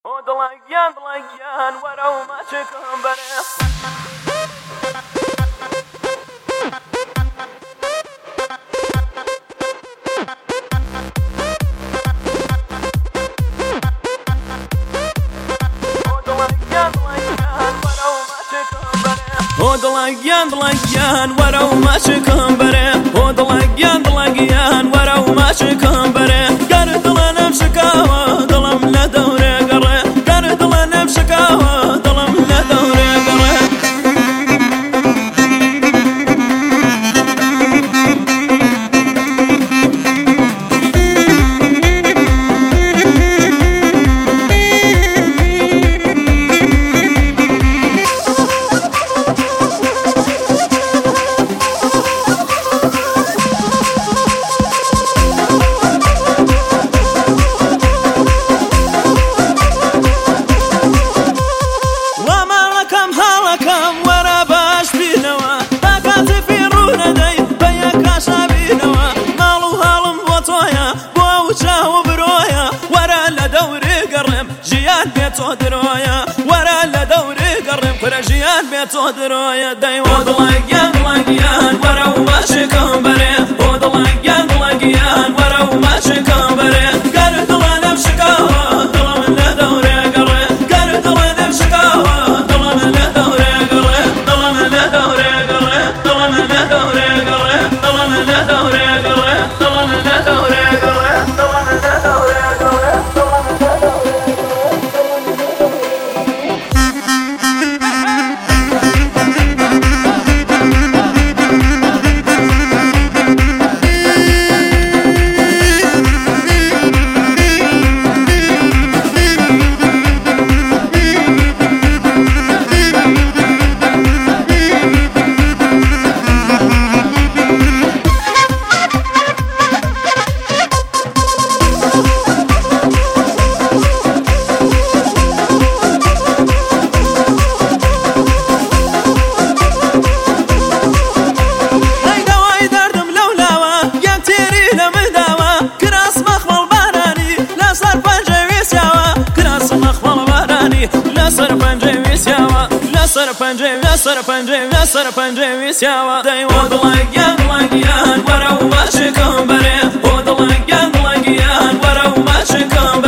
دڵگیان وەرە و ماچێکم بەرێ دڵگیان وەرە و ماچێکم بەرێ دڵگیان وەرە و ماچێکم بەرێ گەر دڵە نەم شکاوە دڵم لە دەورێ گەڕێ گەر دڵە نەم شکاوە دڵم لە دەورێ گەڕێ وەرە لە دەورێ گەڕێم کورە ژیان بێت تۆ درۆیە دەیوە دڵگیان وەرە و ماچێکم بەرێ دڵگیان وەرە و ماچێکم بەرێ گەر دڵە نەم شکاوە دڵم لە دەورێ گەڕێ گەر دڵە نەم شکاوە دڵم لە دەورێ گەڕێ دڵم لە دەورێ گەڕێ دڵم لە دەورێ گەڕێ دڵم لە دەورێ گەڕێ دڵم لە دەورێ گەڕێ دڵم لە دەورێ لەسەر پەنجەی ویسیاوە دەیوە دڵگیان وەرە و ماچێکم بەرێ دڵگیان وەرە و ماچێکم